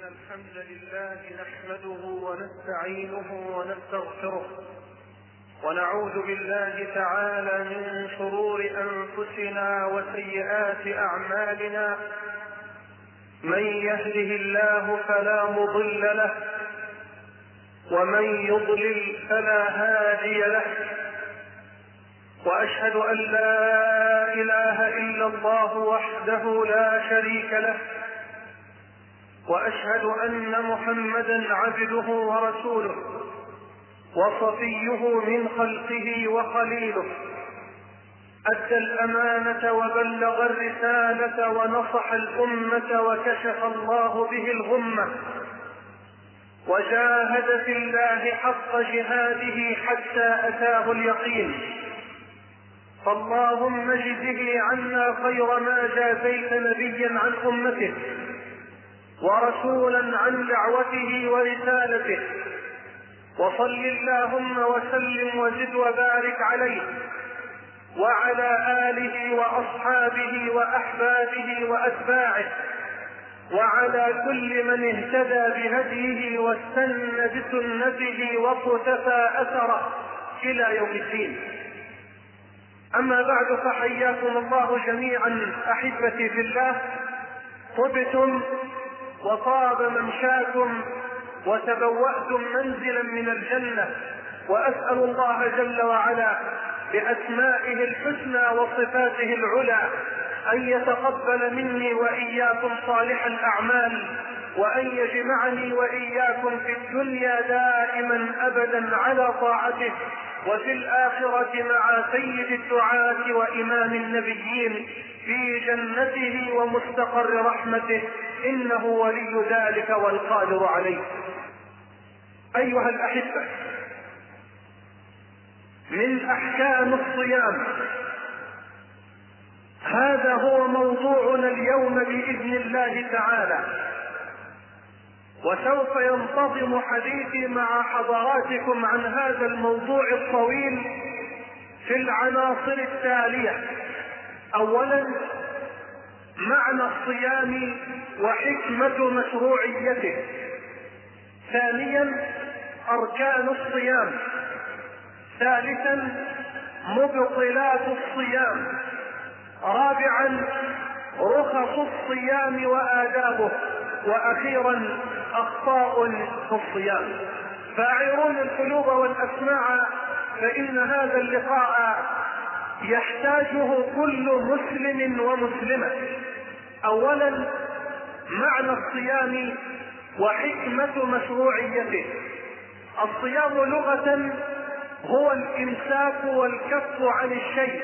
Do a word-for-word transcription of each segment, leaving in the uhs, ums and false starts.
الحمد لله نحمده ونستعينه ونستغفره ونعوذ بالله تعالى من شرور أنفسنا وسيئات أعمالنا. من يهده الله فلا مضل له ومن يضلل فلا هادي له، وأشهد أن لا إله إلا الله وحده لا شريك له، وأشهد أن محمدا عبده ورسوله وصفيه من خلقه وخليله، أدى الأمانة وبلغ الرسالة ونصح الأمة وكشف الله به الغمة، وجاهد في الله حق جهاده حتى أتاه اليقين. فاللهم اجزه عنا خير ما جازيت نبيا عن أمته ورسولا عن دعوته ورسالته، وصل اللهم وسلم وزد وبارك عليه وعلى آله وأصحابه وأحبابه وأتباعه وعلى كل من اهتدى بهديه واستنى بسنته وقتفى أثره إلى يوم الدين. أما بعد، فحياكم الله جميعا أحبتي في الله، طبتم وطاب ممشاكم وتبوأتم منزلا من الجنة، وأسأل الله جل وعلا بأسمائه الحسنى وصفاته العلى أن يتقبل مني وإياكم صالح الأعمال، وأن يجمعني وإياكم في الدنيا دائما أبدا على طاعته، وفي الآخرة مع سيد الدعاة وإمام النبيين في جنته ومستقر رحمته، إنه ولي ذلك والقادر عليه. أيها الأحبة، من أحكام الصيام، هذا هو موضوعنا اليوم بإذن الله تعالى، وسوف ينتظم حديثي مع حضراتكم عن هذا الموضوع الطويل في العناصر التالية: أولا، معنى الصيام وحكمة مشروعيته. ثانيا، أركان الصيام. ثالثا، مبطلات الصيام. رابعا، رخص الصيام وآدابه. وأخيرا، أخطاء في الصيام. فاعرون القلوب والأسماع، فإن هذا اللقاء يحتاجه كل مسلم ومسلمة. أولا، معنى الصيام وحكمة مشروعيته. الصيام لغة هو الإمساك والكف عن الشيء.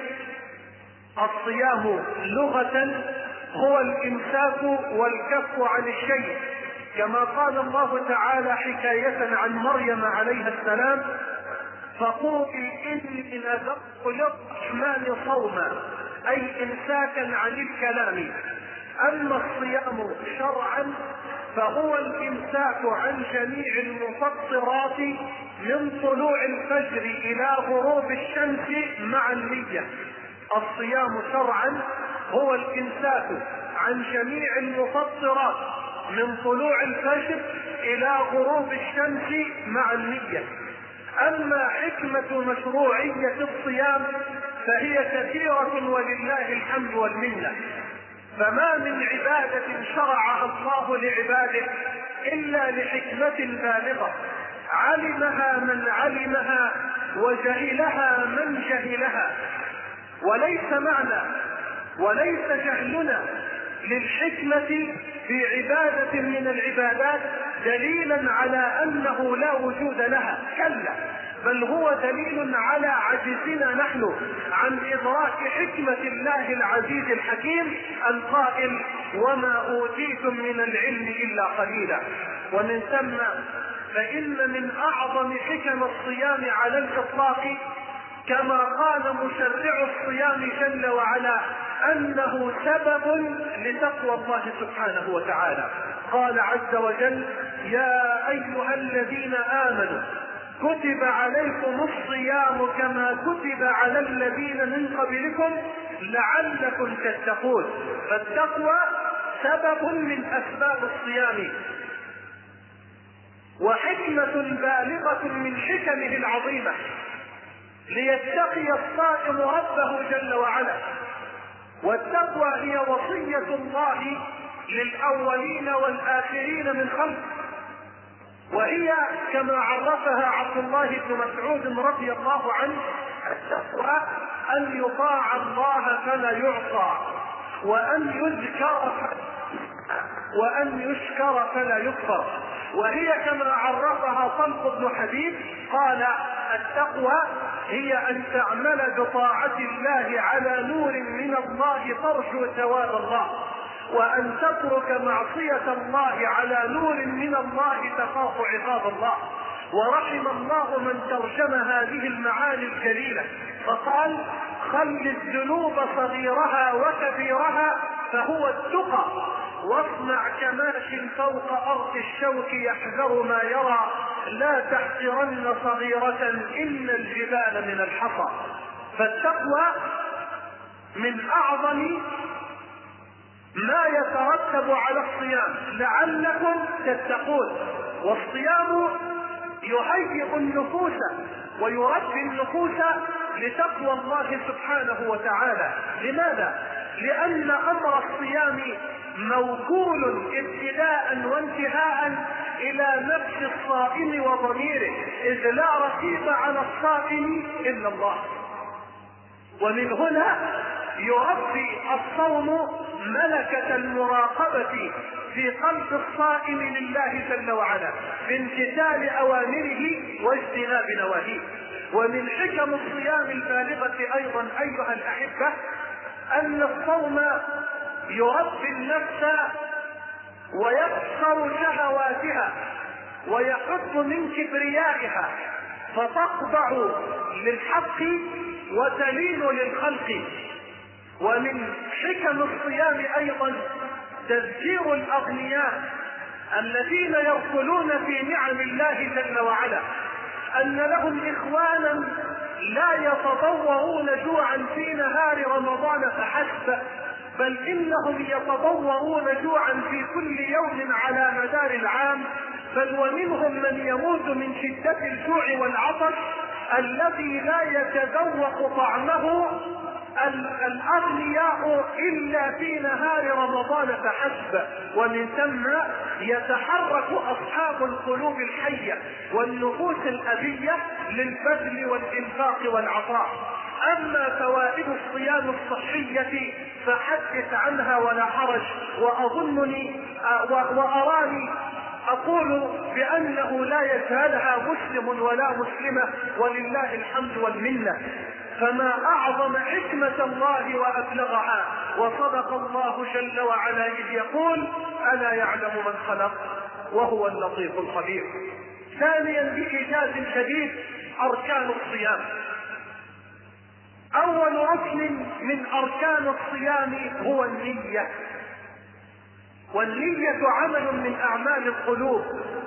الصيام لغة هو الإمساك والكف عن الشيء، كما قال الله تعالى حكاية عن مريم عليها السلام: فقولي إني نذرت للرحمن صوما، أي إمساكا عن الكلام. أما الصيام شرعا فهو الإمساك عن جميع المفطرات من طلوع الفجر إلى غروب الشمس مع النية. الصيام شرعا هو الإمساك عن جميع المفطرات من طلوع الفجر إلى غروب الشمس مع النية. أما حكمة مشروعية الصيام فهي كثيرة ولله الحمد والمنة. فما من عبادة شرعها الله لعباده إلا لحكمة بالغة علمها من علمها وجهلها من جهلها. وليس معنى وليس جهلنا للحكمة في عبادة من العبادات دليلا على أنه لا وجود لها، كلا، بل هو دليل على عجزنا نحن عن إدراك حكمة الله العزيز الحكيم القائل: وما أوتيتم من العلم إلا قليلا. ومن ثم فإن من أعظم حكم الصيام على الإطلاق، كما قال مشرع الصيام جل وعلا، أنه سبب لتقوى الله سبحانه وتعالى. قال عز وجل: يا أيها الذين آمنوا كتب عليكم الصيام كما كتب على الذين من قبلكم لعلكم تتقون. فالتقوى سبب من أسباب الصيام. وحكمة بالغة من حكمه العظيمة ليتقي الصائم ربه جل وعلا. والتقوى هي وصية الله للأولين والآخرين من خلقه، وهي كما عرفها عبد الله بن مسعود رضي الله عنه: التقوى أن يطاع الله فلا يعصى، وأن يذكر وأن يشكر فلا يكفر. وهي كما عرفها طلق بن حبيب قال: التقوى هي أن تعمل بطاعة الله على نور من الله ترجو ثواب الله، وأن تترك معصية الله على نور من الله تخاف عقاب الله. ورحم الله من ترجم هذه المعاني الجليلة فقال: خل الذنوب صغيرها وكبيرها فهو التقى، واصنع كماش فوق أرض الشوك يحذر ما يرى، لا تحقرن صغيرة إن الجبال من الحصى. فالتقوى من أعظم ما يترتب على الصيام لعلكم تتقون. والصيام يهيئ النفوس ويربي النفوس لتقوى الله سبحانه وتعالى. لماذا؟ لأن أمر الصيام موكول ابتداء وانتهاء إلى نفس الصائم وضميره، إذ لا رقيب على الصائم إلا الله. ومن هنا يربي الصوم ملكة المراقبة في قلب الصائم لله جل وعلا بامتثال أوامره واجتناب نواهيه. ومن حكم الصيام البالغة أيضا أيها الأحبة أن الصوم يربي النفس ويكسر شهواتها ويحد من كبريائها، فتخضع للحق وتلين للخلق. ومن حكم الصيام أيضا تذكير الأغنياء الذين يركلون في نعم الله جل وعلا أن لهم إخوانا لا يتضورون جوعا في نهار رمضان فحسب، بل إنهم يتضورون جوعا في كل يوم على مدار العام، بل ومنهم من يموت من شدة الجوع والعطش الذي لا يتذوق طعمه الأغنياء إلا في نهار رمضان فحسب. ومن ثم يتحرك أصحاب القلوب الحية والنفوس الأبية للبذل والإنفاق والعطاء. أما فوائد الصيام الصحية فحدث عنها ولا حرج، وأظنني وأراني أقول بأنه لا يجهلها مسلم ولا مسلمة، ولله الحمد والمنة. فما أعظم حكمة الله وأبلغها، وصدق الله جل وعلا إذ يقول: ألا يعلم من خلق وهو اللطيف الخبير. ثانيا بإيجاز شديد أركان الصيام. أول ركن من أركان الصيام هو النية، والنية عمل من أعمال القلوب.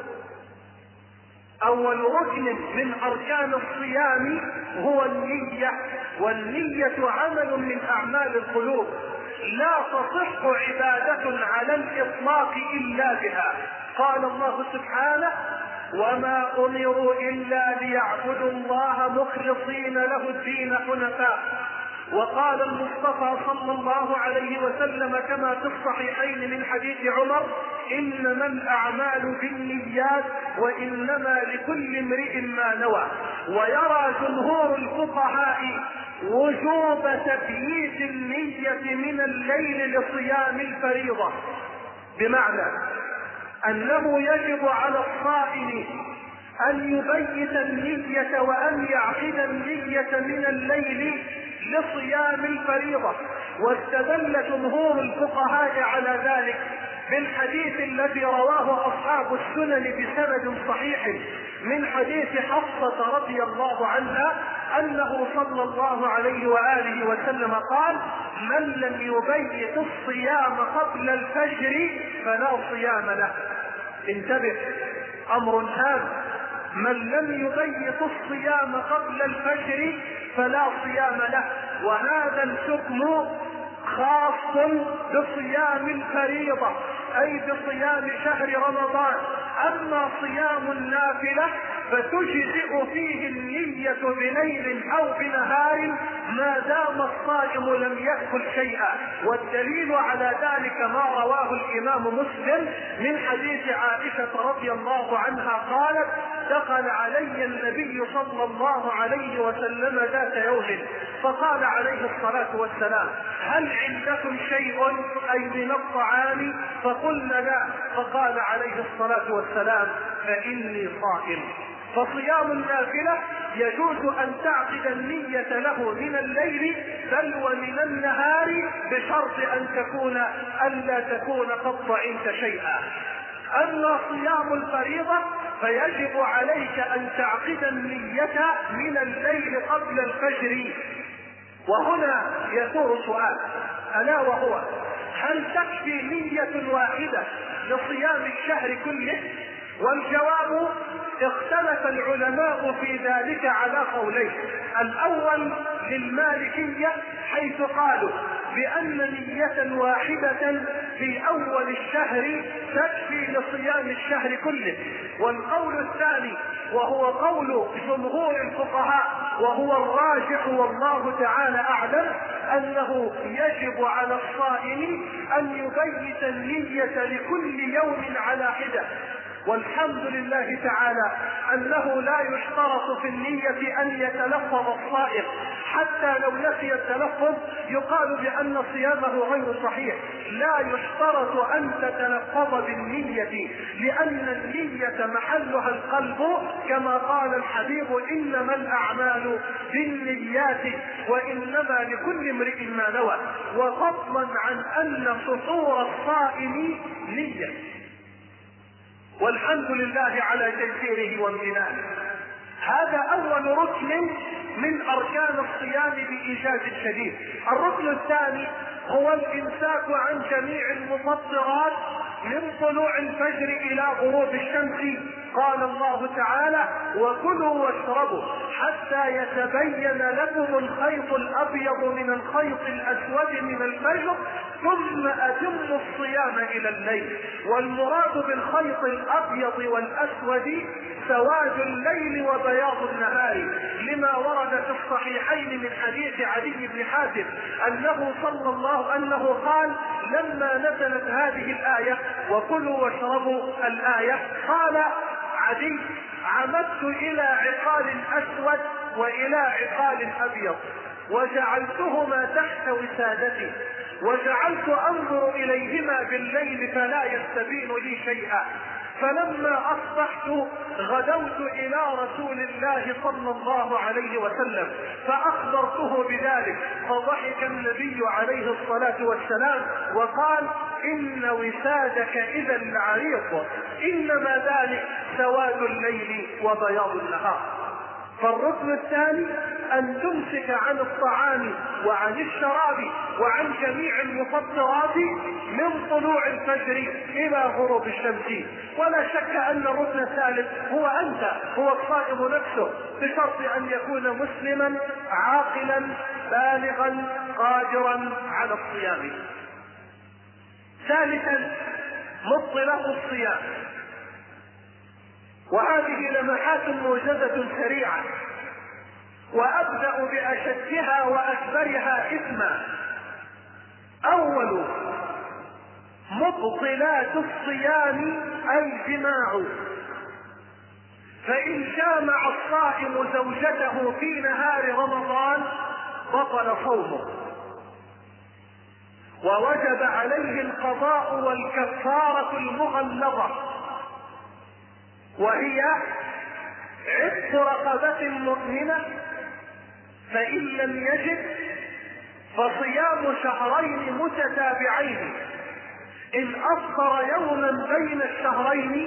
أول ركن من أركان الصيام هو النية، والنية عمل من أعمال القلوب، لا تصح عبادة على الإطلاق إلا بها. قال الله سبحانه: وما أمروا إلا ليعبدوا الله مخلصين له الدين حنفاء. وقال المصطفى صلى الله عليه وسلم كما في الصحيحين من حديث عمر: إنما الأعمال بالنيات وإنما لكل امرئ ما نوى. ويرى جمهور الفقهاء وجوب تبييت النية من الليل لصيام الفريضة، بمعنى أنه يجب على الصائم أن يبيت النية وأن يعقد النية من الليل لصيام الفريضة. واستدل جمهور الفقهاء على ذلك بالحديث الذي رواه أصحاب السنن بسند صحيح من حديث حفصة رضي الله عنها أنه صلى الله عليه وآله وسلم قال: من لم يبيت الصيام قبل الفجر فلا صيام له. انتبه، أمر هام: من لم يبيت الصيام قبل الفجر فلا صيام له. وهذا الحكم خاص بصيام الفريضة، أي بصيام شهر رمضان، أما صيام النافلة فتجزئ فيه النية بليل أو بنهار ما دام الصائم لم يأكل شيئا. والدليل على ذلك ما رواه الإمام مسلم من حديث عائشة رضي الله عنها قالت: دخل علي النبي صلى الله عليه وسلم ذات يوم فقال عليه الصلاة والسلام: هل عندكم شيء أي من الطعام؟ فقلنا لا. فقال عليه الصلاة والسلام: فإني صائم. فصيام النافلة يجوز أن تعقد النية له من الليل بل ومن النهار بشرط أن تكون ألا تكون قد طعمت شيئا. أما صيام الفريضة فيجب عليك أن تعقد النية من الليل قبل الفجر. وهنا يثور سؤال، ألا وهو: هل تكفي نية واحدة لصيام الشهر كله؟ والجواب: اختلف العلماء في ذلك على قولين. الأول للمالكية حيث قالوا بأن نية واحدة في أول الشهر تكفي لصيام الشهر كله. والقول الثاني وهو قول جمهور الفقهاء وهو الراجح والله تعالى أعلم أنه يجب على الصائم أن يبيت النية لكل يوم على حدة. والحمد لله تعالى أنه لا يشترط في النية أن يتلفظ الصائم، حتى لو نسي التلفظ يقال بأن صيامه غير صحيح. لا يشترط أن تتلفظ بالنية، لأن النية محلها القلب، كما قال الحبيب: إنما الأعمال بالنيات وإنما لكل امرئ ما نوى. وفضلا عن أن فطور الصائم نية. والحمد لله على تيسيره وامتنانه. هذا أول ركن من أركان الصيام بإيجاز شديد. الركن الثاني هو الإمساك عن جميع المفطرات من طلوع الفجر إلى غروب الشمس. قال الله تعالى: وكلوا واشربوا حتى يتبين لكم الخيط الأبيض من الخيط الأسود من الفجر ثم أتموا الصيام إلى الليل. والمراد بالخيط الأبيض والأسود سواد الليل وبياض النهار، لما ورد في الصحيحين من حديث علي بن حاتم أنه صلى الله أنه قال لما نزلت هذه الآية: وكلوا واشربوا الآية، قال عدي: عمدت إلى عقال أسود وإلى عقال أبيض وجعلتهما تحت وسادتي وجعلت أنظر إليهما بالليل فلا يستبين لي شيئا. فلما أصبحت غدوت إلى رسول الله صلى الله عليه وسلم فأخبرته بذلك، فضحك النبي عليه الصلاة والسلام وقال: إن وسادك إذا لعريض، إنما ذلك سواد الليل وبياض النهار. فالركن الثاني أن تمسك عن الطعام وعن الشراب وعن جميع المفطرات من طلوع الفجر إلى غروب الشمس. ولا شك أن الركن الثالث هو أنت، هو الصائم نفسه، بشرط أن يكون مسلما عاقلا بالغا قادرا على الصيام. ثالثا مبطلات الصيام، وهذه لمحات موجزة سريعة، وأبدأ بأشدها وأكبرها إثما. أول مبطلات الصيام الجماع، فإن جامع الصائم زوجته في نهار رمضان بطل صومه، ووجب عليه القضاء والكفارة المغلظة، وهي عتق رقبة مؤمنة، فإن لم يجد فصيام شهرين متتابعين. إن أفطر يوما بين الشهرين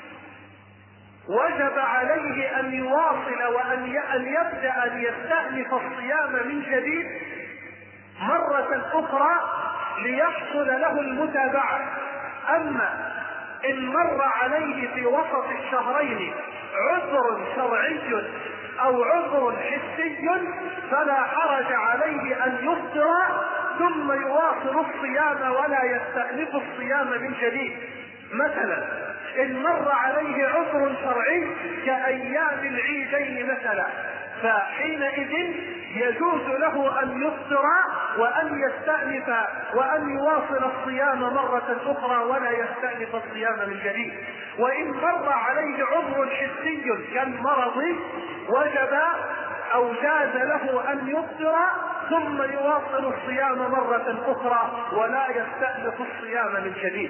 وجب عليه أن يواصل وأن يبدأ أن يستأنف الصيام من جديد مرة أخرى ليحصل له المتابعة. أما إن مر عليه في وسط الشهرين عذر شرعي أو عذر حسي فلا حرج عليه أن يفطر ثم يواصل الصيام ولا يستأنف الصيام من جديد. مثلا إن مر عليه عذر شرعي كأيام العيدين مثلا، فحينئذ يجوز له أن يفطر وأن يستأنف وأن يواصل الصيام مرة أخرى ولا يستأنف الصيام من جديد. وإن مر عليه عذر حسي كالمرض وجب أو جاز له أن يفطر ثم يواصل الصيام مرة أخرى ولا يستأنف الصيام من جديد.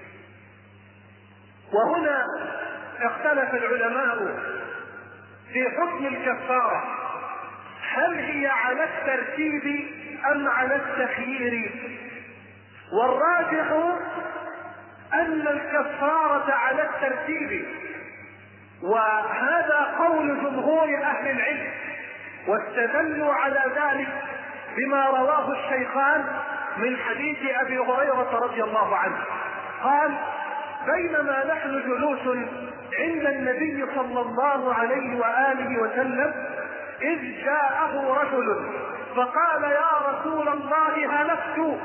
وهنا اختلف العلماء في حكم الكفارة، هل هي على الترتيب أم على التخيير؟ والراجح أن الكفارة على الترتيب، وهذا قول جمهور أهل العلم، واستدلوا على ذلك بما رواه الشيخان من حديث أبي هريرة رضي الله عنه قال: بينما نحن جلوس عند النبي صلى الله عليه وآله وسلم إذ جاءه رجل فقال: يا رسول الله هلكت.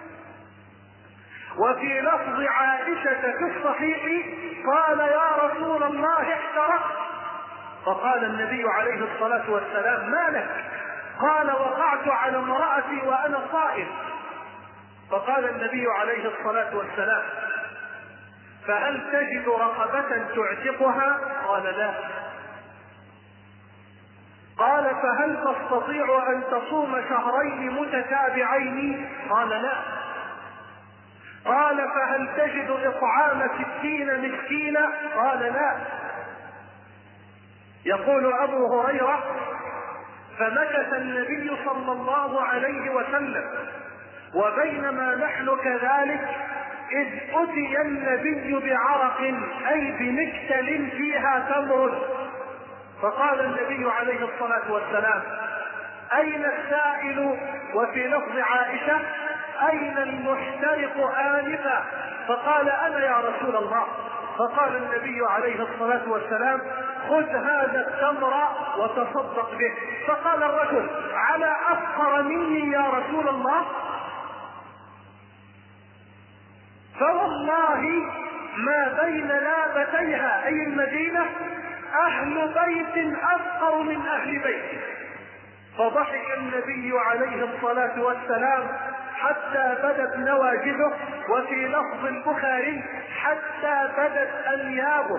وفي لفظ عائشة في الصحيح قال: يا رسول الله احترقت. فقال النبي عليه الصلاة والسلام: ما لك؟ قال: وقعت على امرأتي وأنا صائم. فقال النبي عليه الصلاة والسلام: فهل تجد رقبة تعتقها؟ قال: لا. قال: فهل تستطيع أن تصوم شهرين متتابعين؟ قال: لا. قال: فهل تجد إطعام ستين مسكينا؟ قال: لا. يقول أبو هريرة: فمكث النبي صلى الله عليه وسلم وبينما نحن كذلك إذ أتي النبي بعرق أي بمكتل فيها تمر. فقال النبي عليه الصلاة والسلام: أين السائل؟ وفي لفظ عائشة: أين المحترق آنفا؟ فقال: أنا يا رسول الله. فقال النبي عليه الصلاة والسلام: خذ هذا التمر وتصدق به. فقال الرجل: على أفقر مني يا رسول الله؟ فوالله ما بين لابتيها أي المدينة أهل بيت أفقر من أهل بيت. فضحك النبي عليه الصلاة والسلام حتى بدت نواجذه، وفي لفظ البخاري حتى بدت أنيابه.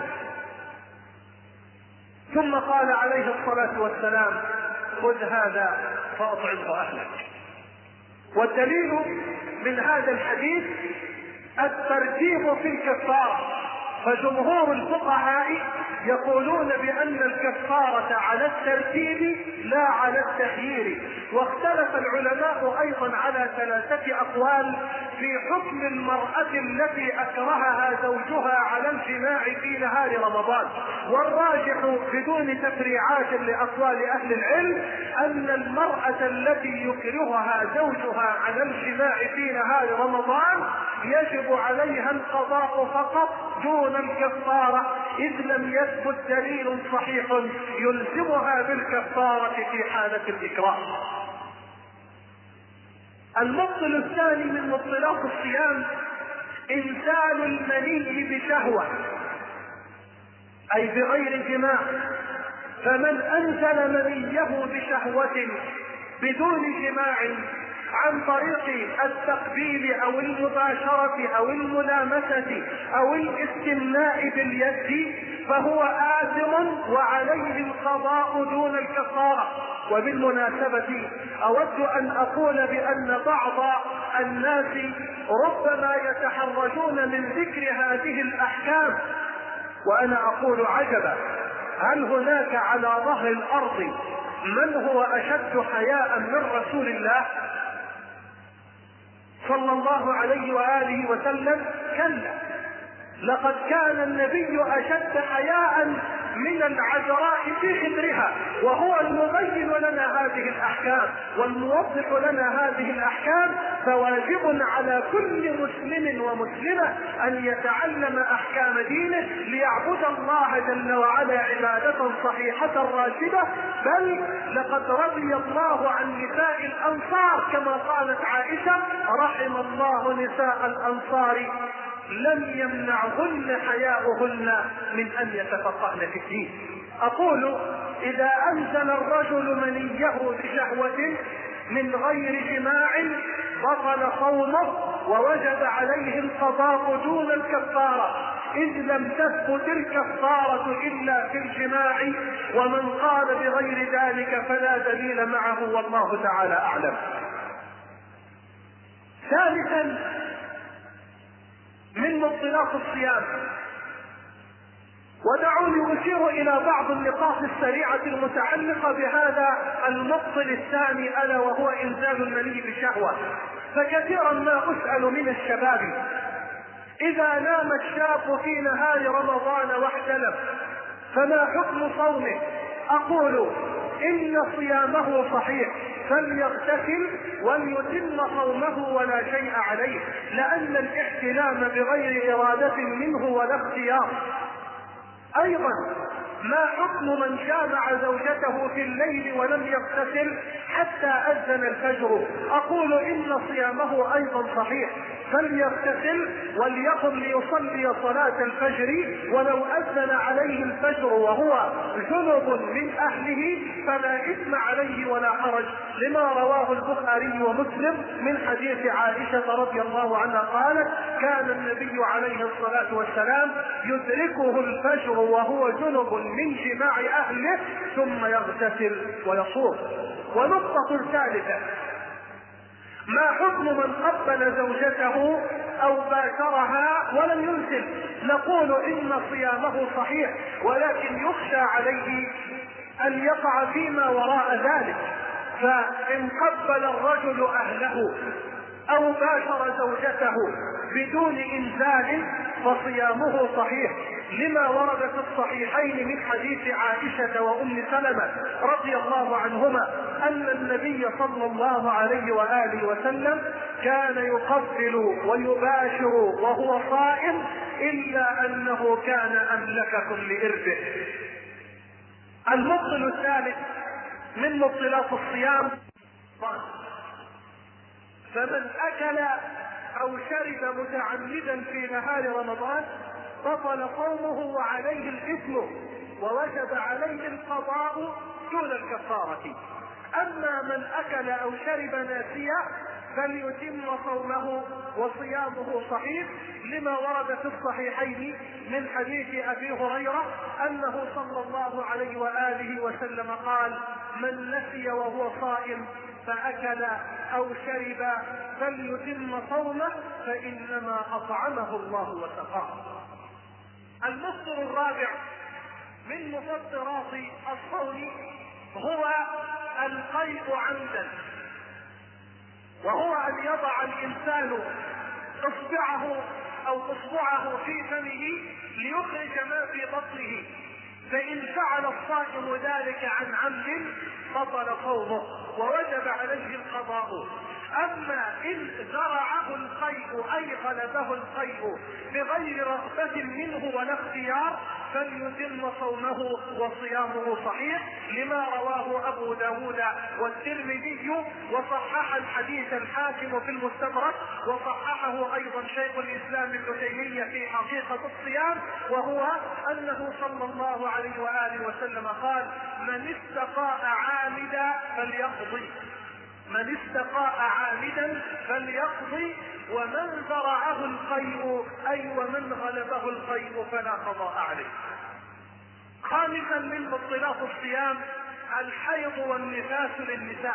ثم قال عليه الصلاة والسلام: خذ هذا فأطعمه أهلك. والدليل من هذا الحديث الترتيب في الكفارة، فجمهور الفقهاء يقولون بأن الكفارة على الترتيب لا على التخيير. واختلف العلماء أيضا على ثلاثة أقوال في حكم المرأة التي أكرهها زوجها على الجماع في نهار رمضان. والراجح بدون تفريعات لأقوال أهل العلم أن المرأة التي يكرهها زوجها على الجماع في نهار رمضان يجب عليها القضاء فقط دون الكفارة، إذ لم يثبت دليل صحيح يلزمها بالكفارة في حالة الإكراه. المبطل الثاني من مبطلات الصيام إنزال المني بشهوة أي بغير جماع. فمن أنزل منيه بشهوة بدون جماع عن طريق التقبيل أو المباشرة أو الملامسة أو الاستمناء باليد فهو آثم وعليه القضاء دون الكفارة. وبالمناسبة أود أن أقول بأن بعض الناس ربما يتحرجون من ذكر هذه الأحكام، وأنا أقول عجبا، هل هناك على ظهر الأرض من هو أشد حياء من رسول الله صلى الله عليه وآله وسلم؟ كلا، لقد كان النبي أشد حياء من العذراء في خدرها، وهو المبين لنا هذه الأحكام والموضح لنا هذه الأحكام. فواجب على كل مسلم ومسلمة أن يتعلم أحكام دينه ليعبد الله جل وعلا عبادة صحيحة راشدة. بل لقد رضي الله عن نساء الأنصار كما قالت عائشة: رحم الله نساء الأنصار لم يمنعهن حياؤهن من ان يتفقهن في الدين. اقول اذا انزل الرجل منيه بشهوة من غير جماع بطل صومه ووجب عليه القضاء دون الكفارة، إذ لم تثبت الكفارة إلا في الجماع، ومن قال بغير ذلك فلا دليل معه والله تعالى أعلم. ثالثا من مبطلات الصيام، ودعوني أشير إلى بعض النقاط السريعة المتعلقة بهذا المبطل الثاني، ألا وهو إنزال المني بشهوة. فكثيرا ما أسأل من الشباب: إذا نام الشاب في نهار رمضان واحتلم فما حكم صومه؟ أقول إن صيامه صحيح، فليغتسل وليتم صومه ولا شيء عليه، لأن الاحتلام بغير إرادة منه ولا اختيار. ايضا ما حكم من جامع زوجته في الليل ولم يغتسل حتى اذن الفجر؟ اقول ان صيامه ايضا صحيح، فليغتسل وليقم ليصلي صلاة الفجر، ولو اذن عليه الفجر وهو جنب من اهله فلا اثم عليه ولا حرج، لما رواه البخاري ومسلم من حديث عائشة رضي الله عنها قالت: كان النبي عليه الصلاة والسلام يدركه الفجر وهو جنب من جماع اهله ثم يغتسل ويصوم. ونقطة ثالثة: ما حكم من قبل زوجته او باشرها ولم ينزل؟ نقول ان صيامه صحيح، ولكن يخشى عليه ان يقع فيما وراء ذلك، فان قبل الرجل اهله او باشر زوجته بدون انزال فصيامه صحيح، لما ورد في الصحيحين من حديث عائشة وام سلمة رضي الله عنهما ان النبي صلى الله عليه وآله وسلم كان يقبل ويباشر وهو صائم الا انه كان املككم لإربه. المبطل الثالث من مبطلات الصيام: فمن اكل او شرب متعمدا في نهار رمضان بطل صومه وعليه الاثم ووجب عليه القضاء دون الكفارة. اما من اكل او شرب ناسيا فليتم صومه وصيامه صحيح، لما ورد في الصحيحين من حديث ابي هريرة انه صلى الله عليه وآله وسلم قال: من نسي وهو صائم فأكل أو شرب فليتم صومه فإنما أطعمه الله وسقاه. المفطر الرابع من مفطرات الصوم هو القيء عمدا، وهو أن يضع الإنسان إصبعه أو إصبعه في فمه ليخرج ما في بطنه، فإن فعل الصائم ذلك عن عمد بطل صومه ووجب عليه القضاء. اما ان زرعه القيء اي غلبه القيء بغير رغبة منه ولا اختيار فليتم صومه وصيامه صحيح، لما رواه ابو داود والترمذي وصحح الحديث الحاكم في المستدرك، وصححه ايضا شيخ الاسلام ابن تيمية في حقيقة الصيام، وهو انه صلى الله عليه وآله وسلم قال: من استقاء عامدا فليقضي، من استقاء عامدا فليقضي، ومن زرعه القيء اي ومن غلبه القيء فلا قضاء عليه. خامسا من مبطلات الصيام الحيض والنفاس للنساء،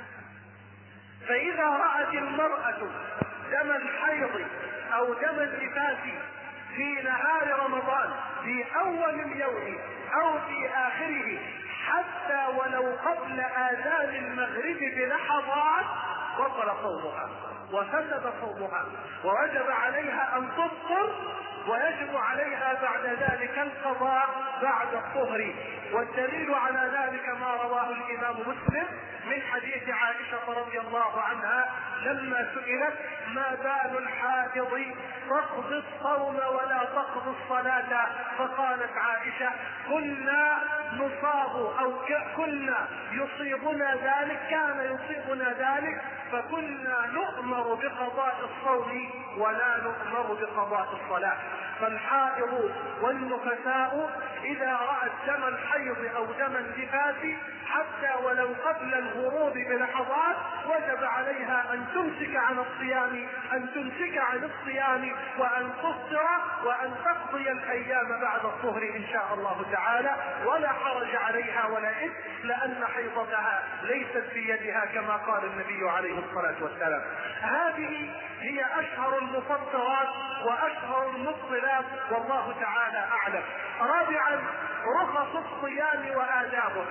فاذا رأت المرأة دم الحيض او دم النفاس في نهار رمضان في اول اليوم او في اخره حتى ولو قبل آذان المغرب بلحظات بطل صومها وفسد صومها، ووجب عليها ان تفطر، ويجب عليها بعد ذلك كالقضاء بعد الطهر. والدليل على ذلك ما رواه الإمام مسلم من حديث عائشة رضي الله عنها لما سئلت ما بال الحائض تقضي الصوم ولا تقضي الصلاة، فقالت عائشة كنا نصاب أو كنا يصيبنا ذلك، كان يصيبنا ذلك فكنا نؤمر بقضاء الصوم ولا نؤمر بقضاء الصلاة. فالحائض والنفساء إذا رأت دم الحيض أو دم النفاس حتى ولو قبل الغروب بلحظات وجب عليها أن تمسك عن الصيام أن تمسك عن الصيام وأن تفطر وأن تقضي الأيام بعد الظهر إن شاء الله تعالى، ولا حرج عليها ولا إثم، لأن حيضتها ليست في يدها كما قال النبي عليه الصلاة والسلام. هذه هي أشهر المفطرات وأشهر المبطلات والله تعالى أعلم. رابعا رخص الصيام وآدابه.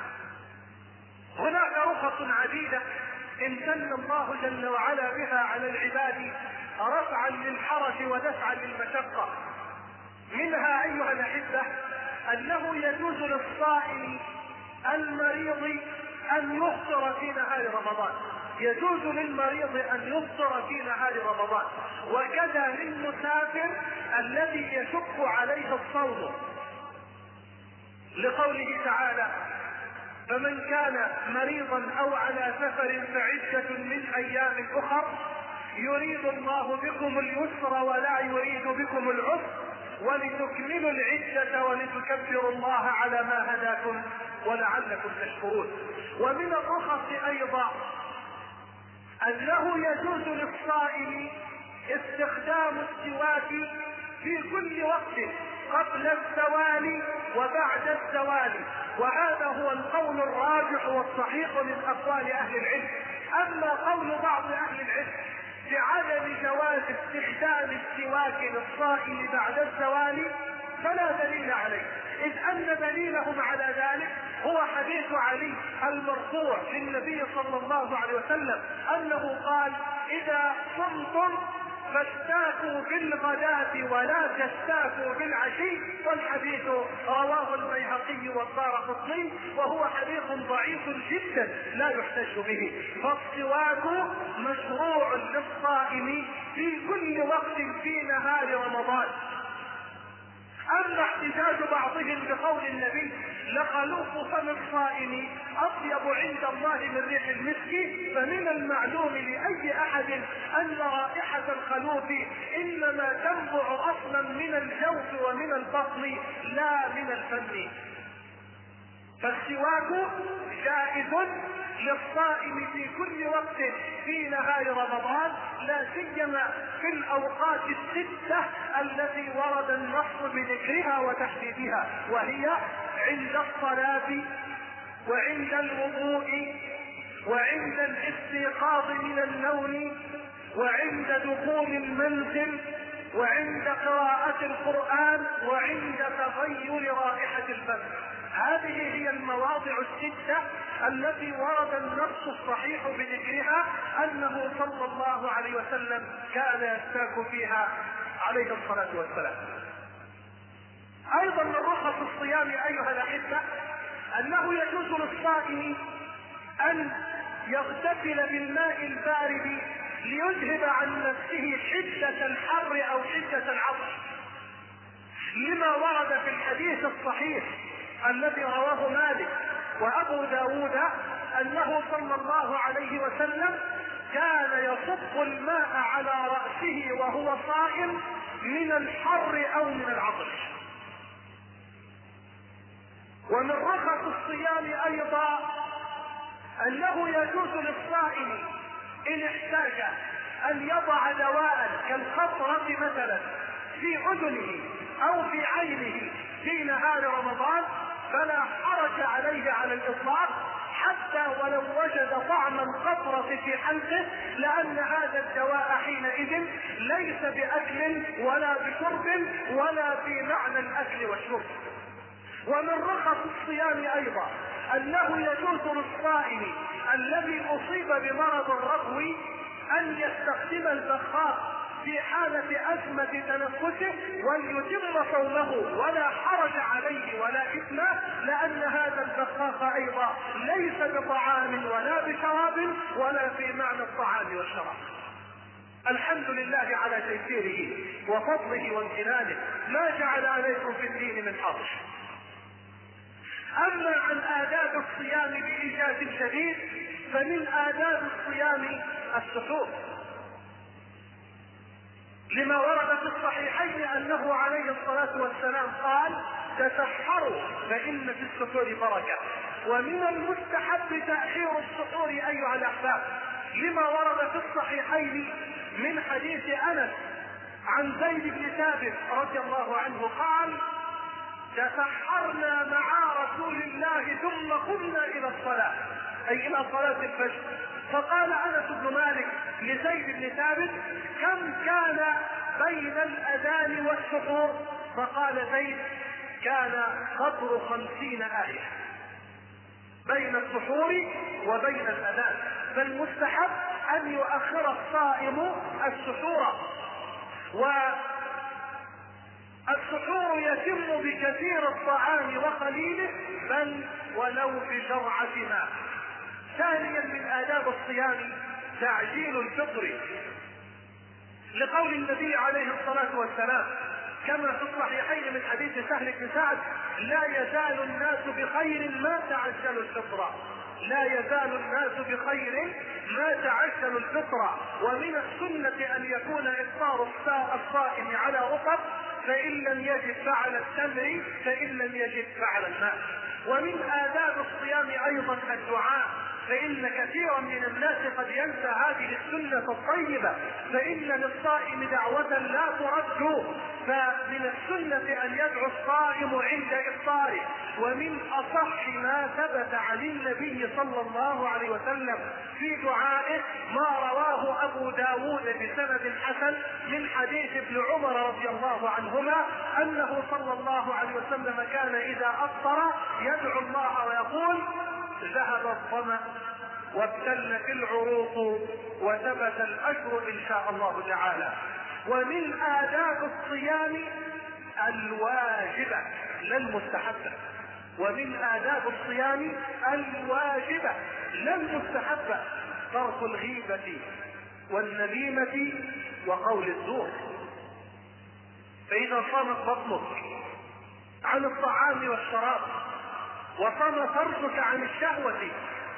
هناك رخص عديدة امتن الله جل وعلا بها على العباد رفعا للحرج ودفعا للمشقة. منها أيها الأحبة أنه يجوز للصائم المريض أن يفطر في نهار رمضان، يجوز للمريض أن يفطر في نهار رمضان، وكذا للمسافر الذي يشق عليه الصوم، لقوله تعالى فمن كان مريضا أو على سفر فعدة من أيام أخر يريد الله بكم اليسر ولا يريد بكم العسر ولتكملوا العدة ولتكبروا الله على ما هداكم ولعلكم تشكرون. ومن الرخص أيضا أنه يجوز للصائم استخدام السواك في كل وقت قبل الزوال وبعد الزوال، وهذا هو القول الراجح والصحيح من أقوال أهل العلم. أما قول بعض أهل العلم بعدم جواز استخدام السواك للصائم بعد الزوال فلا دليل عليه، إذ أن دليلهم على ذلك هو حديث علي المرفوع للنبي صلى الله عليه وسلم أنه قال إذا صمتم فاستاكوا بالغداة ولا تستاكوا بالعشي، والحديث رواه البيهقي والدارقطني وهو حديث ضعيف جدا لا يحتج به. فالسواك مشروع للصائم في كل وقت في نهار رمضان. أما احتجاج بعضهم بقول النبي لخلوف فم الصائم أطيب عند الله من ريح المسك، فمن المعلوم لأي أحد أن رائحة الخلوف إنما تنبع أصلا من الجوف ومن البطن لا من الفم. فالسواك جائز للصائم في كل وقت في نهار رمضان، لا سيما في الاوقات الستة التي ورد النص بذكرها وتحديدها، وهي عند الصلاة وعند الوضوء وعند الاستيقاظ من النوم وعند دخول المنزل وعند قراءة القرآن وعند تغير رائحة الفم. هذه هي المواضع الستة التي ورد النص الصحيح بذكرها أنه صلى الله عليه وسلم كان يستاك فيها عليه الصلاة والسلام. أيضا من رخص الصيام أيها الأحبة أنه يجوز للصائم أن يغتسل بالماء البارد ليذهب عن نفسه شدة الحر أو شدة العطش، لما ورد في الحديث الصحيح الذي رواه مالك وأبو داود أنه صلى الله عليه وسلم كان يصب الماء على رأسه وهو صائم من الحر أو من العطش. ومن رخص الصيام أيضا أنه يجوز للصائم إن احتاج أن يضع دواء كالخطرة مثلا في أذنه أو في عينه في نهار رمضان فلا حرج عليه على الإطلاق حتى ولو وجد طعم القطرة في حلقه، لأن هذا الدواء حينئذ ليس بأكل ولا بشرب ولا في معنى الأكل والشرب. ومن رخص الصيام أيضا أنه يجوز للصائم الذي أصيب بمرض الربو أن يستخدم البخار في حالة أزمة تنفسه وليتم صومه ولا حرج عليه ولا إثم، لأن هذا البخاخ أيضا ليس بطعام ولا بشراب ولا في معنى الطعام والشراب. الحمد لله على تيسيره وفضله وامتنانه، ما جعل عليكم في الدين من حرج. أما عن آداب الصيام بإيجاز شديد، فمن آداب الصيام السحور، لما ورد في الصحيحين أنه عليه الصلاة والسلام قال: تسحروا فإن في السحور بركة. ومن المستحب تأخير السحور أيها الأحباب، لما ورد في الصحيحين من حديث أنس عن زيد بن ثابت رضي الله عنه قال: تسحرنا مع رسول الله ثم قمنا إلى الصلاة، أي إلى صلاة الفجر. فقال أنس بن مالك لزيد بن ثابت: كم كان بين الأذان والسحور؟ فقال زيد: كان قدر خمسين آية بين السحور وبين الأذان. فالمستحب أن يؤخر الصائم السحور، والسحور يتم بكثير الطعام وقليله، بل ولو بجرعة ماء. ثانيا من آداب الصيام تعجيل الفطر، لقول النبي عليه الصلاة والسلام كما في الصحيحين من حديث سهل بن سعد: لا يزال الناس بخير ما تعجلوا الفطر، لا يزال الناس بخير ما تعجلوا الفطر. ومن السنة أن يكون إفطار الصائم على رطب، فإن لم يجد فعلى التمر، فإن لم يجد فعلى الماء. ومن آداب الصيام أيضا الدعاء، فإن كثيرا من الناس قد ينسى هذه السنة الطيبة، فإن للصائم دعوة لا ترد، فمن السنة أن يدعو الصائم عند إفطاره. ومن أصح ما ثبت عن النبي صلى الله عليه وسلم في دعائه ما رواه أبو داود بسند حسن من حديث ابن عمر رضي الله عنهما أنه صلى الله عليه وسلم كان إذا أفطر يدعو الله ويقول: ذهب الظمأ وابتلت العروق وثبت الأجر إن شاء الله تعالى. ومن آداب الصيام الواجبة لا المستحبة، ومن آداب الصيام الواجبة لا المستحبة ترك الغيبة والنميمة وقول الزور. فإذا صامت بطنك عن الطعام والشراب وصام فرجك عن الشهوة،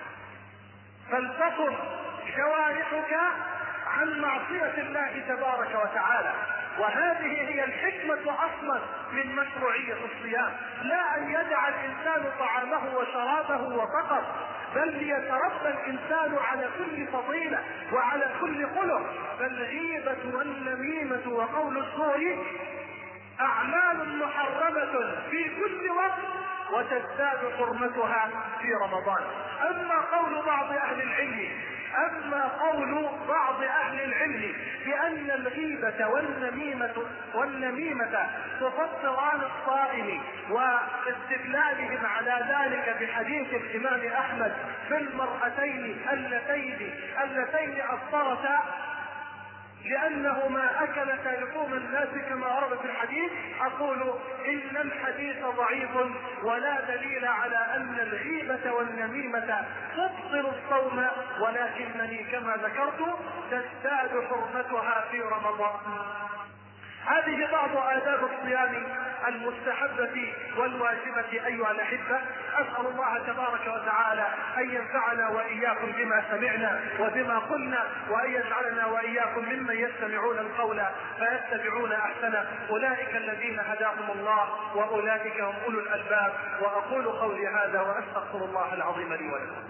فلتصم جوارحك عن معصية الله تبارك وتعالى. وهذه هي الحكمة أصلا من مشروعية الصيام، لا أن يدع الإنسان طعامه وشرابه وفقط، بل ليتربى الإنسان على كل فضيلة وعلى كل خلق. فالغيبة والنميمة وقول الزور أعمال محرمة في كل وقت، وتزداد حرمتها في رمضان. أما قول بعض أهل العلم أما قول بعض أهل العلم بأن الغيبة والنميمة والنميمة تفطران الصائم، واستدلالهم على ذلك بحديث الإمام أحمد في المرأتين اللتين اللتين أفطرتا لأنهما أكلتا لحوم الناس كما ورد في الحديث، أقول إن الحديث ضعيف ولا دليل على أن الغيبة والنميمة تبطل الصوم، ولكنني كما ذكرت تزداد حرمتها في رمضان. هذه بعض آداب الصيام المستحبة والواجبة أيها الأحبة. أسأل الله تبارك وتعالى أن ينفعنا وإياكم بما سمعنا وبما قلنا، وأن يجعلنا وإياكم ممن يستمعون القول فيتبعون أحسنه. أولئك الذين هداهم الله وأولئك هم أولو الألباب. وأقول قولي هذا وأستغفر الله العظيم لي ولكم.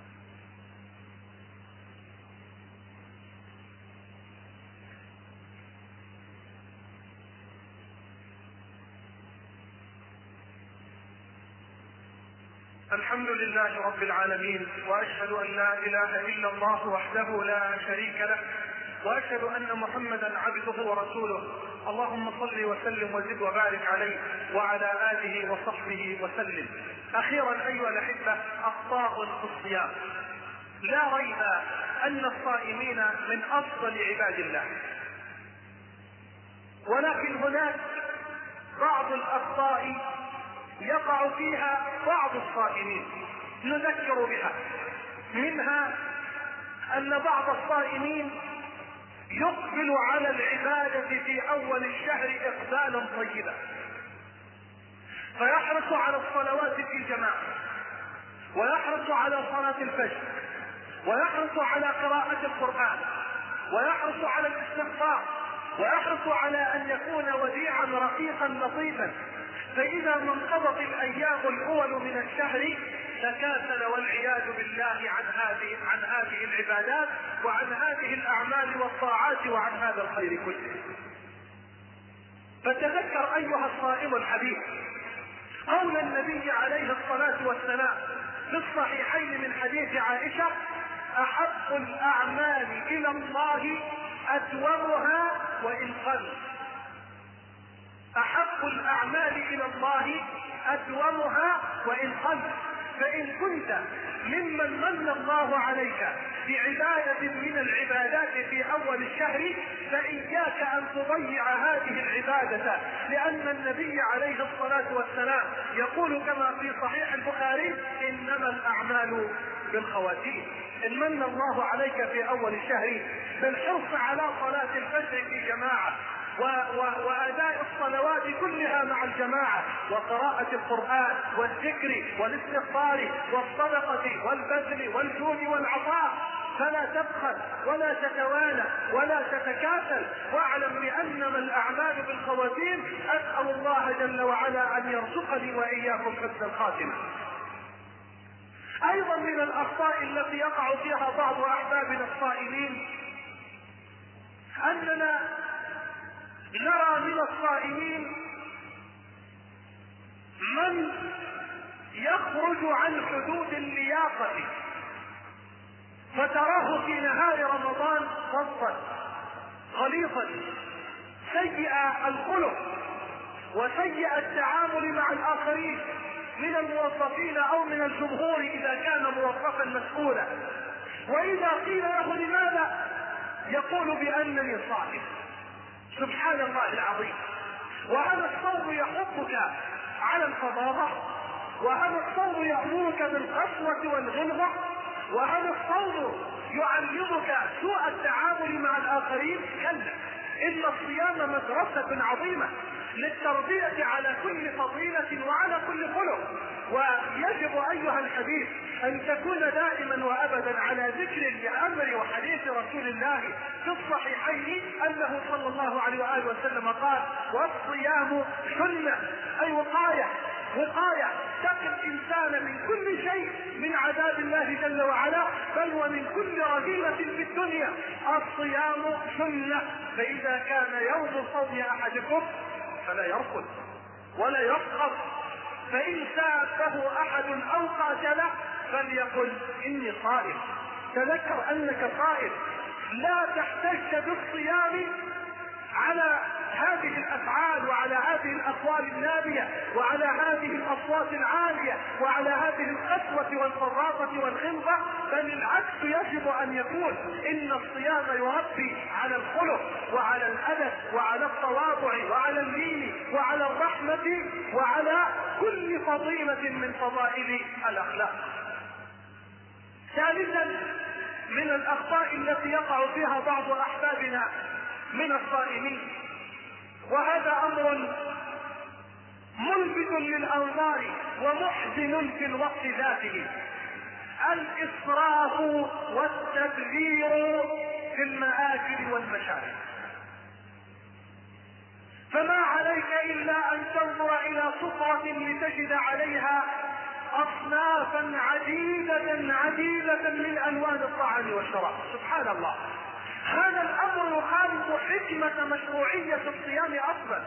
الحمد لله رب العالمين، وأشهد أن لا إله إلا الله وحده لا شريك له، وأشهد أن محمدا عبده ورسوله. اللهم صل وسلم وزد وبارك عليه وعلى آله وصحبه وسلم. أخيرا أيها الأحبة، أخطاء في الصيام. لا ريب أن الصائمين من أفضل عباد الله، ولكن هناك بعض الأخطاء يقع فيها بعض الصائمين نذكر بها. منها أن بعض الصائمين يقبل على العبادة في أول الشهر إقبالا طيبا، فيحرص على الصلوات في جماعة، ويحرص على صلاة الفجر، ويحرص على قراءة القرآن، ويحرص على الاستغفار، ويحرص على أن يكون وديعا رقيقا لطيفا. فإذا ما انقضت الأيام الأول من الشهر تكاسل والعياذ بالله عن هذه عن هذه العبادات وعن هذه الأعمال والطاعات وعن هذا الخير كله. فتذكر أيها الصائم الحبيب قول النبي عليه الصلاة والسلام في الصحيحين من حديث عائشة: أحب الأعمال إلى الله أدومها وإن قل. أحب الأعمال إلى الله أدومها وإن قل. فإن كنت ممن من الله عليك بعبادة من العبادات في أول الشهر فإياك أن تضيع هذه العبادة، لأن النبي عليه الصلاة والسلام يقول كما في صحيح البخاري: إنما الأعمال بالخواتيم. إن من الله عليك في أول الشهر بالحرص على صلاة الفجر في جماعة و و وأداء الصلوات كلها مع الجماعة، وقراءة القرآن والذكر والاستغفار والصدقة والبذل والجود والعطاء، فلا تبخل ولا تتوانى ولا تتكاسل، واعلم بأنما الأعمال بالخواتيم. أسأل الله جل وعلا أن يرزقني وإياكم حسن الخاتمة. أيضا من الأخطاء التي يقع فيها بعض أحبابنا الصائمين أننا نرى من الصائمين من يخرج عن حدود اللياقة، فتراه في نهار رمضان فظا غليظا سيء الخلق وسيء التعامل مع الآخرين من الموظفين أو من الجمهور إذا كان موظفا مسؤولا، وإذا قيل له لماذا يقول بأنني صائم. سبحان الله العظيم. وهذا الصوم يحثك على الفظاظة، وهذا الصوم يأمرك بالقسوة والغلظة، وهذا الصوم يعلمك سوء التعامل مع الآخرين. كلا، إن الصيام مدرسة عظيمة للتربية على كل فضيلة وعلى كل خلق، ويجب أيها الحبيب أن تكون دائما وأبدا على ذكر لأمر وحديث رسول الله في الصحيحين أنه صلى الله عليه وآله وسلم قال: والصيام جنة، أي وقاية وقاية تقي الإنسان من كل شيء من عذاب الله جل وعلا، بل ومن كل رذيلة في الدنيا. الصيام جنة، فإذا كان يوم صوم أحدكم فلا يرقد ولا يسخط، فإن سابه أحد أو قاتله فليقل إني صائم. تذكر أنك صائم، لا تحتج بالصيام على هذه الأفعال وعلى هذه الأقوال النابية وعلى هذه الأصوات العالية وعلى هذه القسوة والفظاظة والغلظة، بل العكس يجب أن يكون. إن الصيام يربي على الخلق وعلى الأدب وعلى التواضع وعلى اللين وعلى الرحمة وعلى كل فضيلة من فضائل الأخلاق. ثالثا من الأخطاء التي يقع فيها بعض أحبابنا من الصائمين، وهذا أمر ملفت للأنظار ومحزن في الوقت ذاته: الإسراف والتبذير في المآكل والمشارب. فما عليك إلا أن تنظر إلى سفرة لتجد عليها أصنافا عديدة عديدة من ألوان الطعام والشراب. سبحان الله، هذا الأمر يخالف حكمة مشروعية الصيام أصلا،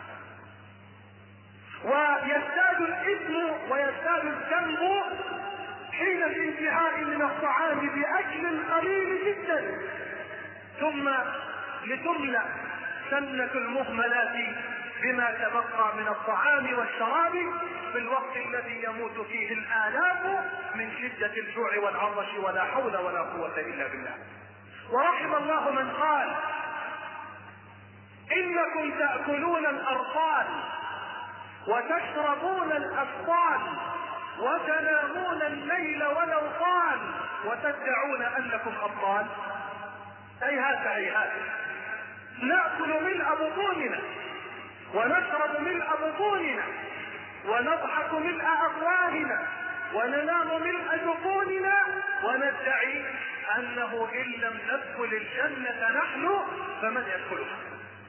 ويزداد الإثم ويزداد الذنب حين الانتهاء من الطعام بأكل قليل جدا، ثم لتملأ سنة المهملات بما تبقى من الطعام والشراب في الوقت الذي يموت فيه الآلاف من شدة الجوع والعطش، ولا حول ولا قوة إلا بالله. ورحم الله من قال: إنكم تأكلون الأرطال وتشربون الأسطال وتنامون الليل والأوطان وتدعون أنكم أبطال. هيهات هيهات. نأكل ملء بطوننا ونشرب ملء بطوننا ونضحك ملء أفواهنا وننام ملء جفوننا وندعي أنه إن لم ندخل الجنة نحن فمن يدخلها؟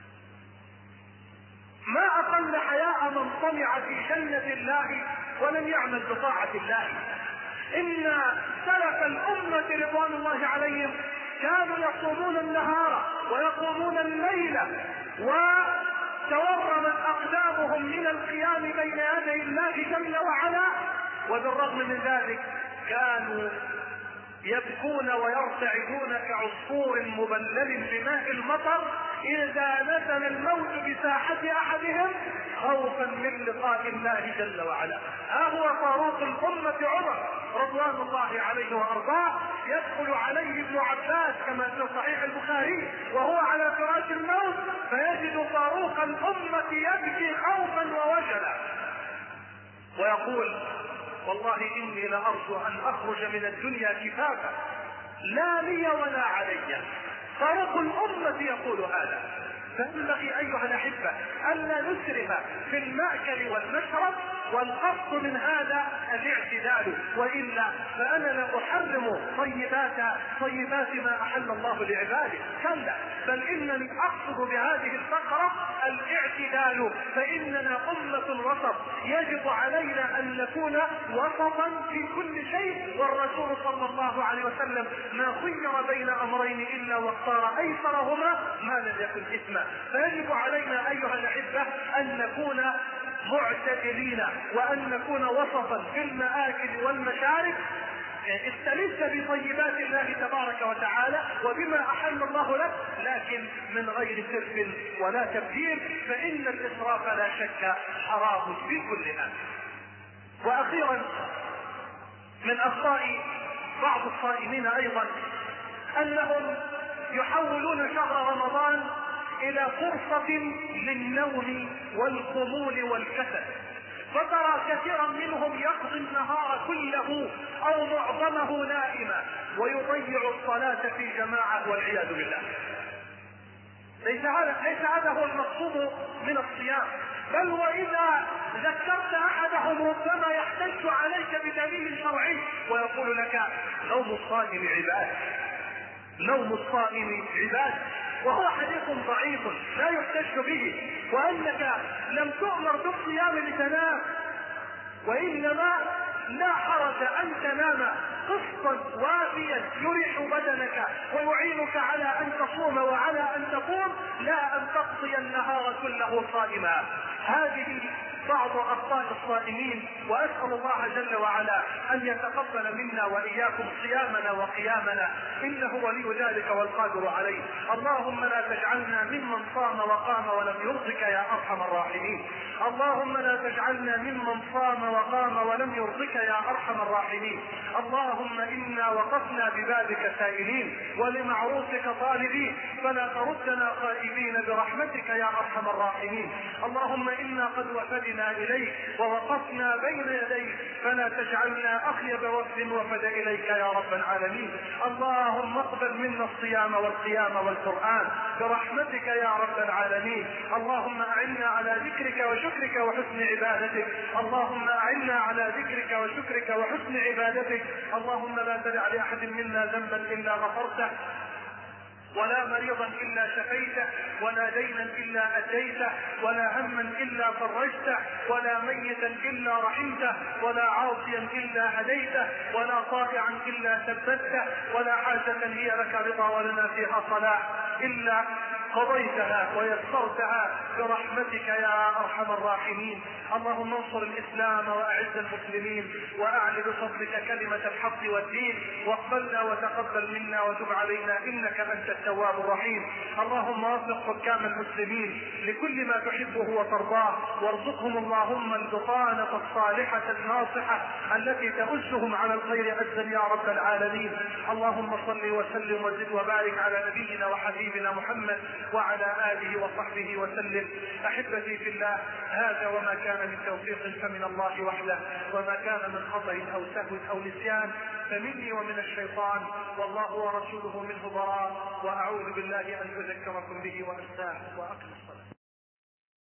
ما أقل حياء من طمع في جنة الله ولم يعمل بطاعة الله. إن سلف الأمة رضوان الله عليهم كانوا يصومون النهار ويقومون الليل وتورمت أقدامهم من القيام بين يدي الله جل وعلا، وبالرغم من ذلك كانوا يبكون ويرتعدون كعصفور مبلل بماء المطر إذا نزل الموت بساحة أحدهم خوفا من لقاء الله جل وعلا. ها هو فاروق الأمة عمر رضوان الله عليه وأرضاه يدخل عليه ابن عباس كما في صحيح البخاري وهو على فراش الموت فيجد فاروق الأمة يبكي خوفا ووجلا ويقول: والله إني لأرجو أن أخرج من الدنيا كفافا لا لي ولا علي. فاروق الأمة يقول هذا. فينبغي أيها الأحبة ألا نسرف في المأكل والمشرب، والقصد من هذا الاعتدال، وإلا فأنا لا أحرم طيبات طيبات ما أحل الله لعباده، كلا، بل إنني أقصد بهذه الفقرة الاعتدال، فإننا أمة وسط يجب علينا أن نكون وسطا في كل شيء، والرسول صلى الله عليه وسلم ما خير بين أمرين إلا واختار أيسرهما ما لم يكن إثما. فيجب علينا أيها الأحبة أن نكون معتدلين وأن نكون وسطا في المآكل والمشارب، استلذ بطيبات الله تبارك وتعالى وبما أحل الله لك، لكن من غير سرف ولا تبذير، فإن الإسراف لا شك حرام في كل آن. وأخيرا من أخطاء بعض الصائمين أيضا أنهم يحولون شهر رمضان إلى فرصة للنوم والخمول والكسل، فترى كثيرا منهم يقضي النهار كله أو معظمه نائما ويضيع الصلاة في جماعة والعياذ بالله. ليس هذا ليس هذا هو المقصود من الصيام، بل وإذا ذكرت أحدهم ربما يحتج عليك بدليل شرعي ويقول لك: نوم الصائم عبادة، نوم الصائم عبادة، وهو حديث ضعيف لا يحتج به، وأنك لم تؤمر بالصيام لتنام، وإنما لا حرج أن تنام قسطا وافيا يريح بدنك ويعينك على أن تصوم وعلى أن تقوم، لا أن تقضي النهار كله صائما. هذه بعض أخطاء الصائمين، وأسأل الله جل وعلا أن يتقبل منا وإياكم صيامنا وقيامنا، إنه ولي ذلك والقادر عليه. اللهم لا تجعلنا ممن صام وقام ولم يرضك يا أرحم الراحمين. اللهم لا تجعلنا ممن صام وقام ولم يرضك يا أرحم الراحمين. اللهم إنا وقفنا ببابك سائلين ولمعروفك طالبين، فلا تردنا خائبين برحمتك يا أرحم الراحمين. اللهم إنا قد وفدنا إليك ووقفنا بين يديك، فلا تجعلنا أخيب وفد وفد إليك يا رب العالمين. اللهم اقبل منا الصيام والقيام والقرآن برحمتك يا رب العالمين. اللهم أعنا على ذكرك وشكرك وحسن عبادتك. اللهم أعنا على ذكرك وشكرك وحسن عبادتك. اللهم لا تدع لأحد منا ذنبا إلا غفرته، ولا مريضا إلا شفيته، ولا دينا إلا أديته، ولا هما إلا فرجته، ولا ميتا إلا رحمته، ولا عاصيا إلا هديته، ولا طائعا إلا ثبته، ولا حاجة هي لك رضا ولنا فيها صلاح إلا قضيتها ويسرتها برحمتك يا أرحم الراحمين. اللهم انصر الاسلام واعز المسلمين واعل بفضلك كلمة الحق والدين، واقبلنا وتقبل منا وتب علينا انك انت التواب الرحيم. اللهم وفق حكام المسلمين لكل ما تحبه وترضاه، وارزقهم اللهم البطانة الصالحة الناصحة التي تؤسهم على الخير عزا يا رب العالمين. اللهم صل وسلم وزد وبارك على نبينا وحبيبنا محمد وعلى آله وصحبه وسلم. احبتي في الله، هذا وما كان من توفيق فمن الله وحده، وما كان من خطأ او سهو او نسيان فمني ومن الشيطان، والله ورسوله منه براء، واعوذ بالله ان اذكركم به وانساه واقم